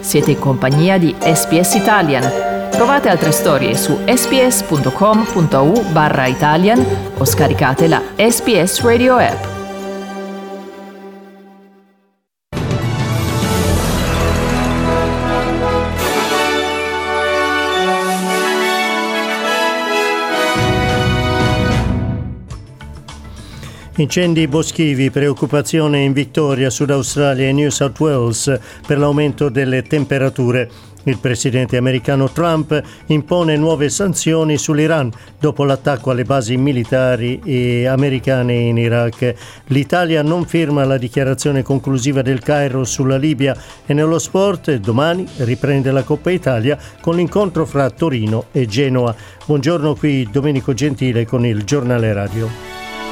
Siete in compagnia di SBS Italian. Trovate altre storie su sbs.com.au/Italian o scaricate la SBS Radio app. Incendi boschivi, preoccupazione in Victoria, Sud Australia e New South Wales per l'aumento delle temperature. Il presidente americano Trump impone nuove sanzioni sull'Iran dopo l'attacco alle basi militari americane in Iraq. L'Italia non firma la dichiarazione conclusiva del Cairo sulla Libia e nello sport domani riprende la Coppa Italia con l'incontro fra Torino e Genoa. Buongiorno, qui Domenico Gentile con il Giornale Radio.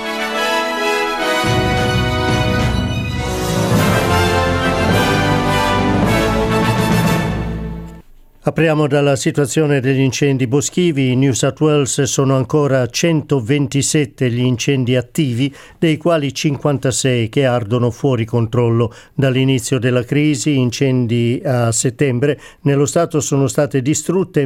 Apriamo dalla situazione degli incendi boschivi. In New South Wales sono ancora 127 gli incendi attivi, dei quali 56 che ardono fuori controllo. Dall'inizio della crisi, incendi a settembre, nello Stato sono state distrutte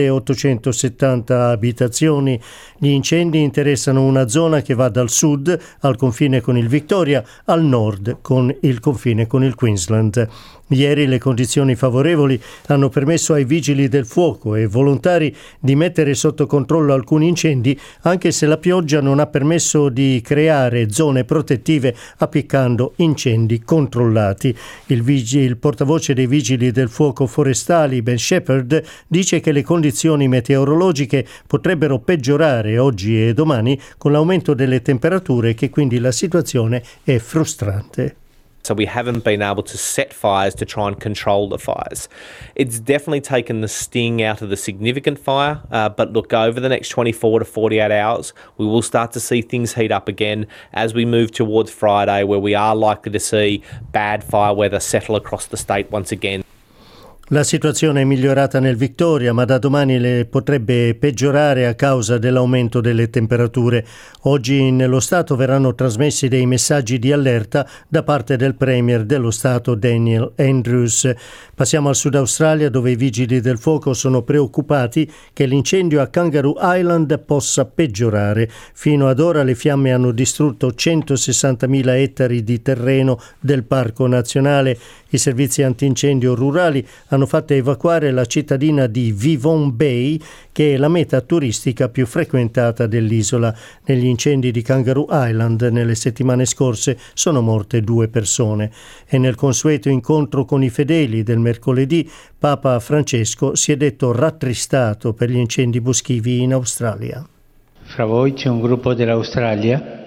1870 abitazioni. Gli incendi interessano una zona che va dal sud, al confine con il Victoria, al nord, con il confine con il Queensland. Ieri le condizioni favorevoli hanno permesso ai vigili del fuoco e volontari di mettere sotto controllo alcuni incendi, anche se la pioggia non ha permesso di creare zone protettive appiccando incendi controllati. Il portavoce dei vigili del fuoco forestali, Ben Shepherd, dice che le condizioni meteorologiche potrebbero peggiorare oggi e domani con l'aumento delle temperature, che quindi la situazione è frustrante. So we haven't been able to set fires to try and control the fires. It's definitely taken the sting out of the significant fire, but look, over the next 24 to 48 hours, we will start to see things heat up again as we move towards Friday, where we are likely to see bad fire weather settle across the state once again. La situazione è migliorata nel Victoria, ma da domani le potrebbe peggiorare a causa dell'aumento delle temperature. Oggi nello Stato verranno trasmessi dei messaggi di allerta da parte del Premier dello Stato Daniel Andrews. Passiamo al Sud Australia, dove i vigili del fuoco sono preoccupati che l'incendio a Kangaroo Island possa peggiorare. Fino ad ora le fiamme hanno distrutto 160.000 ettari di terreno del Parco Nazionale. I servizi antincendio rurali hanno fatto evacuare la cittadina di Vivon Bay, che è la meta turistica più frequentata dell'isola. Negli incendi di Kangaroo Island nelle settimane scorse sono morte 2 persone. E nel consueto incontro con i fedeli del mercoledì, Papa Francesco si è detto rattristato per gli incendi boschivi in Australia. Fra voi c'è un gruppo dell'Australia.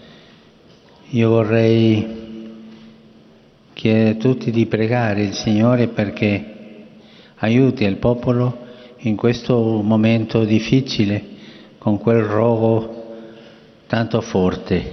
Io vorrei chiedere a tutti di pregare il Signore perché aiuti il popolo in questo momento difficile, con quel rogo tanto forte.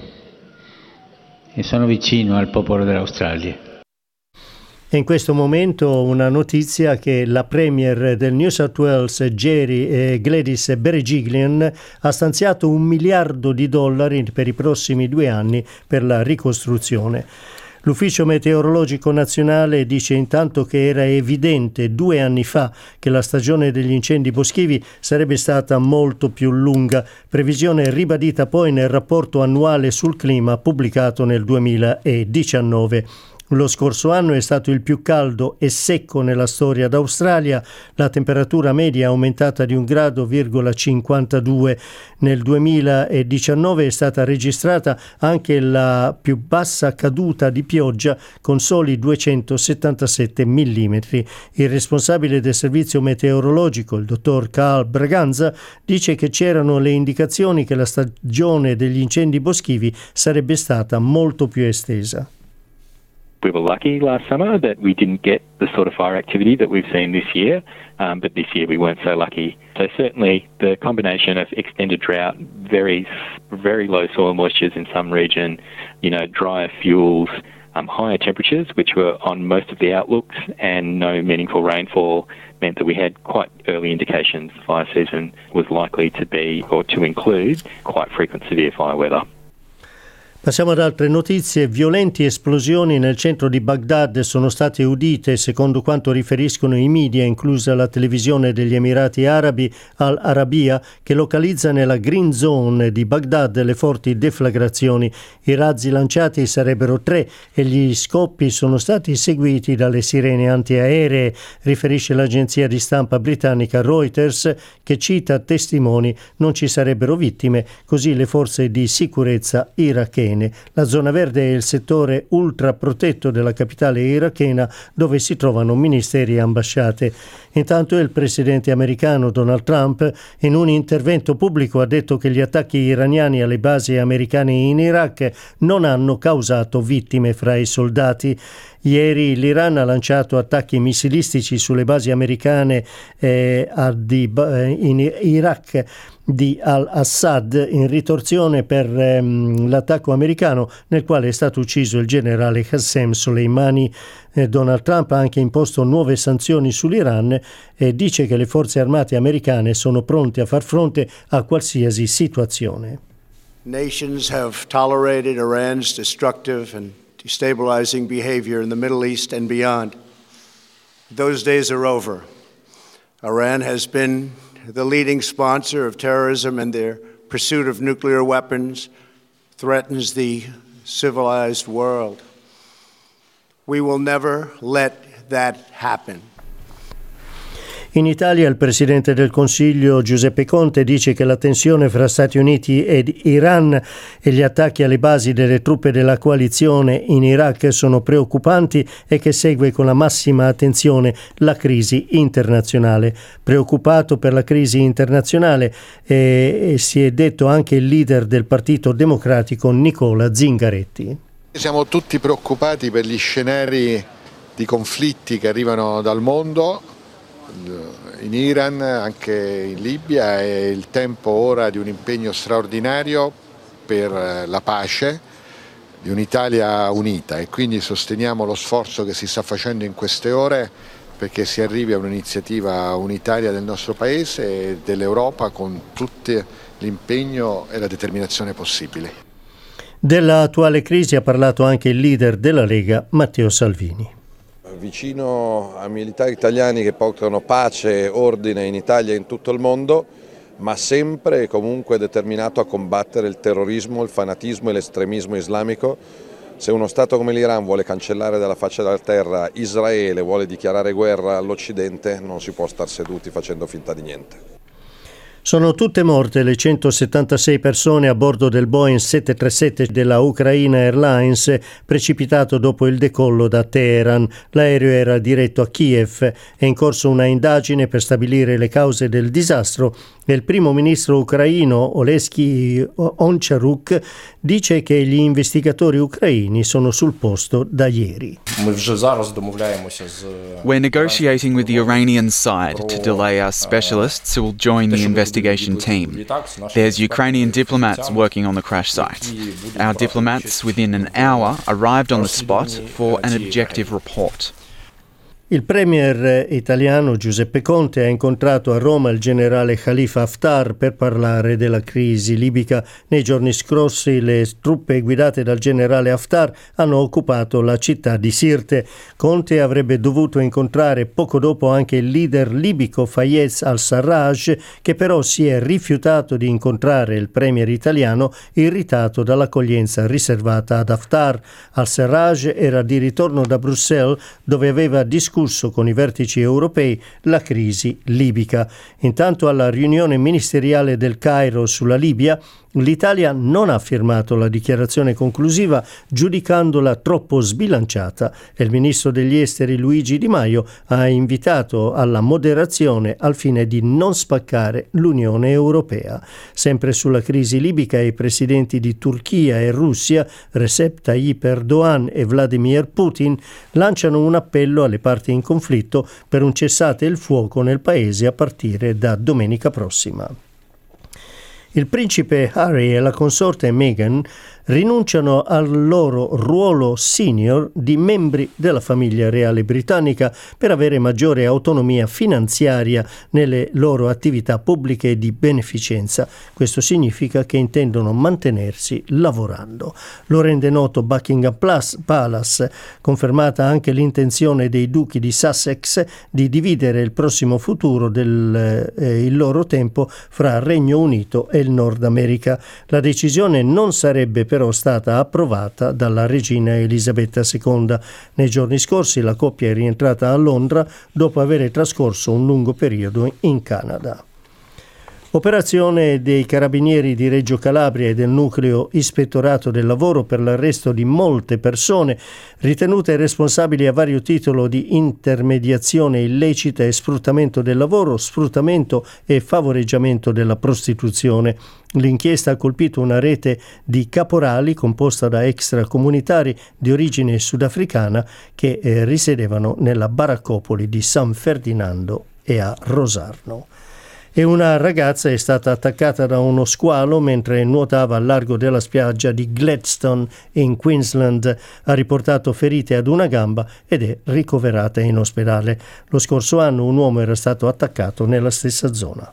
E sono vicino al popolo dell'Australia. In questo momento una notizia che la Premier del New South Wales, Gladys Berejiklian, ha stanziato $1 miliardo per i prossimi 2 anni per la ricostruzione. L'Ufficio Meteorologico Nazionale dice intanto che era evidente 2 anni fa che la stagione degli incendi boschivi sarebbe stata molto più lunga, previsione ribadita poi nel rapporto annuale sul clima pubblicato nel 2019. Lo scorso anno è stato il più caldo e secco nella storia d'Australia. La temperatura media è aumentata di 1,52 gradi. Nel 2019 è stata registrata anche la più bassa caduta di pioggia, con soli 277 mm. Il responsabile del servizio meteorologico, il dottor Carl Braganza, dice che c'erano le indicazioni che la stagione degli incendi boschivi sarebbe stata molto più estesa. We were lucky last summer that we didn't get the sort of fire activity that we've seen this year, but this year we weren't so lucky. So certainly the combination of extended drought, very low soil moistures in some region, drier fuels, higher temperatures, which were on most of the outlooks, and no meaningful rainfall meant that we had quite early indications the fire season was likely to be or to include quite frequent severe fire weather. Passiamo ad altre notizie. Violenti esplosioni nel centro di Baghdad sono state udite, secondo quanto riferiscono i media, inclusa la televisione degli Emirati Arabi Al Arabiya, che localizza nella Green Zone di Baghdad le forti deflagrazioni. I razzi lanciati sarebbero 3 e gli scoppi sono stati seguiti dalle sirene antiaeree, riferisce l'agenzia di stampa britannica Reuters, che cita testimoni. Non ci sarebbero vittime, così le forze di sicurezza irachene. La zona verde è il settore ultraprotetto della capitale irachena, dove si trovano ministeri e ambasciate. Intanto il presidente americano Donald Trump, in un intervento pubblico, ha detto che gli attacchi iraniani alle basi americane in Iraq non hanno causato vittime fra i soldati. Ieri l'Iran ha lanciato attacchi missilistici sulle basi americane in Iraq di al-Assad in ritorsione per l'attacco americano nel quale è stato ucciso il generale Qasem Soleimani. Donald Trump ha anche imposto nuove sanzioni sull'Iran e dice che le forze armate americane sono pronte a far fronte a qualsiasi situazione. Nations have tolerated Iran's destructive and destabilizing behavior in the Middle East and beyond. Those days are over. Iran has been the leading sponsor of terrorism, and their pursuit of nuclear weapons threatens the civilized world. We will never let that happen. In Italia il Presidente del Consiglio Giuseppe Conte dice che la tensione fra Stati Uniti ed Iran e gli attacchi alle basi delle truppe della coalizione in Iraq sono preoccupanti e che segue con la massima attenzione la crisi internazionale. Preoccupato per la crisi internazionale si è detto anche il leader del Partito Democratico Nicola Zingaretti. Siamo tutti preoccupati per gli scenari di conflitti che arrivano dal mondo, in Iran, anche in Libia. È il tempo ora di un impegno straordinario per la pace, di un'Italia unita, e quindi sosteniamo lo sforzo che si sta facendo in queste ore perché si arrivi a un'iniziativa unitaria del nostro Paese e dell'Europa con tutto l'impegno e la determinazione possibili. Della attuale crisi ha parlato anche il leader della Lega, Matteo Salvini. Vicino a militari italiani che portano pace e ordine in Italia e in tutto il mondo, ma sempre e comunque determinato a combattere il terrorismo, il fanatismo e l'estremismo islamico. Se uno Stato come l'Iran vuole cancellare dalla faccia della terra Israele, vuole dichiarare guerra all'Occidente, non si può star seduti facendo finta di niente. Sono tutte morte le 176 persone a bordo del Boeing 737 della Ucraina Airlines, precipitato dopo il decollo da Teheran. L'aereo era diretto a Kiev. È in corso una indagine per stabilire le cause del disastro e il primo ministro ucraino Olesky Honcharuk dice che gli investigatori ucraini sono sul posto da ieri. We're negotiating with the Iranian side to delay our specialists who will join the investigation team. There's Ukrainian diplomats working on the crash site. Our diplomats within an hour arrived on the spot for an objective report. Il premier italiano Giuseppe Conte ha incontrato a Roma il generale Khalifa Haftar per parlare della crisi libica. Nei giorni scorsi le truppe guidate dal generale Haftar hanno occupato la città di Sirte. Conte avrebbe dovuto incontrare poco dopo anche il leader libico Fayez al-Sarraj, che però si è rifiutato di incontrare il premier italiano, irritato dall'accoglienza riservata ad Haftar. Al-Sarraj era di ritorno da Bruxelles, dove aveva discusso con i vertici europei la crisi libica. Intanto alla riunione ministeriale del Cairo sulla Libia, l'Italia non ha firmato la dichiarazione conclusiva giudicandola troppo sbilanciata e il ministro degli esteri Luigi Di Maio ha invitato alla moderazione al fine di non spaccare l'Unione Europea. Sempre sulla crisi libica, i presidenti di Turchia e Russia, Recep Tayyip Erdogan e Vladimir Putin, lanciano un appello alle parti in conflitto per un cessate il fuoco nel paese a partire da domenica prossima. Il principe Harry e la consorte Meghan rinunciano al loro ruolo senior di membri della famiglia reale britannica per avere maggiore autonomia finanziaria nelle loro attività pubbliche di beneficenza. Questo significa che intendono mantenersi lavorando. Lo rende noto Buckingham Palace, confermata anche l'intenzione dei duchi di Sussex di dividere il prossimo futuro il loro tempo fra Regno Unito e il Nord America. La decisione non sarebbe però stata approvata dalla regina Elisabetta II. Nei giorni scorsi la coppia è rientrata a Londra dopo aver trascorso un lungo periodo in Canada. Operazione dei Carabinieri di Reggio Calabria e del Nucleo Ispettorato del Lavoro per l'arresto di molte persone ritenute responsabili a vario titolo di intermediazione illecita e sfruttamento del lavoro, sfruttamento e favoreggiamento della prostituzione. L'inchiesta ha colpito una rete di caporali composta da extracomunitari di origine sudafricana che risiedevano nella baraccopoli di San Ferdinando e a Rosarno. E una ragazza è stata attaccata da uno squalo mentre nuotava al largo della spiaggia di Gladstone in Queensland. Ha riportato ferite ad una gamba ed è ricoverata in ospedale. Lo scorso anno un uomo era stato attaccato nella stessa zona.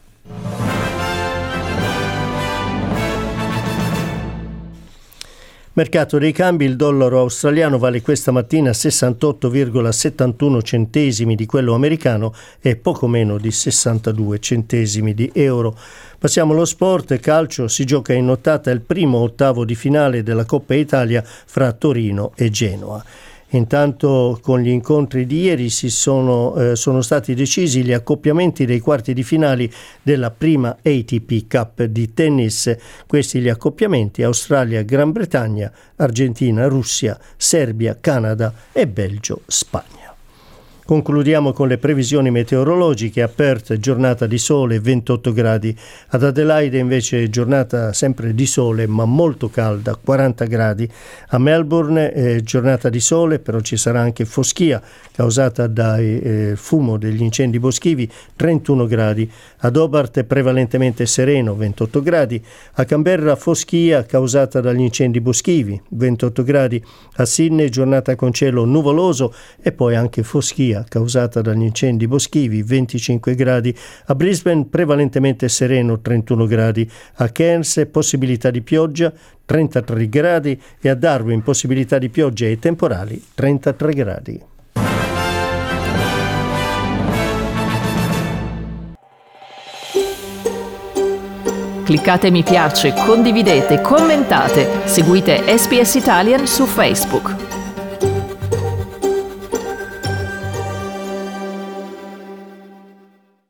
Mercato dei cambi, il dollaro australiano vale questa mattina 68,71 centesimi di quello americano e poco meno di 62 centesimi di euro. Passiamo allo sport, calcio, si gioca in nottata il primo ottavo di finale della Coppa Italia fra Torino e Genoa. Intanto con gli incontri di ieri sono stati decisi gli accoppiamenti dei quarti di finale della prima ATP Cup di tennis. Questi gli accoppiamenti: Australia, Gran Bretagna, Argentina, Russia, Serbia, Canada e Belgio, Spagna. Concludiamo con le previsioni meteorologiche. A Perth giornata di sole, 28 gradi. Ad Adelaide invece giornata sempre di sole ma molto calda, 40 gradi. A Melbourne giornata di sole, però ci sarà anche foschia causata dal fumo degli incendi boschivi, 31 gradi. Ad Hobart è prevalentemente sereno, 28 gradi. A Canberra foschia causata dagli incendi boschivi, 28 gradi. A Sydney giornata con cielo nuvoloso e poi anche foschia causata dagli incendi boschivi, 25 gradi. A Brisbane prevalentemente sereno, 31 gradi. A Cairns possibilità di pioggia, 33 gradi. E a Darwin possibilità di pioggia e temporali, 33 gradi. Cliccate mi piace, condividete, commentate, seguite SBS Italian su Facebook.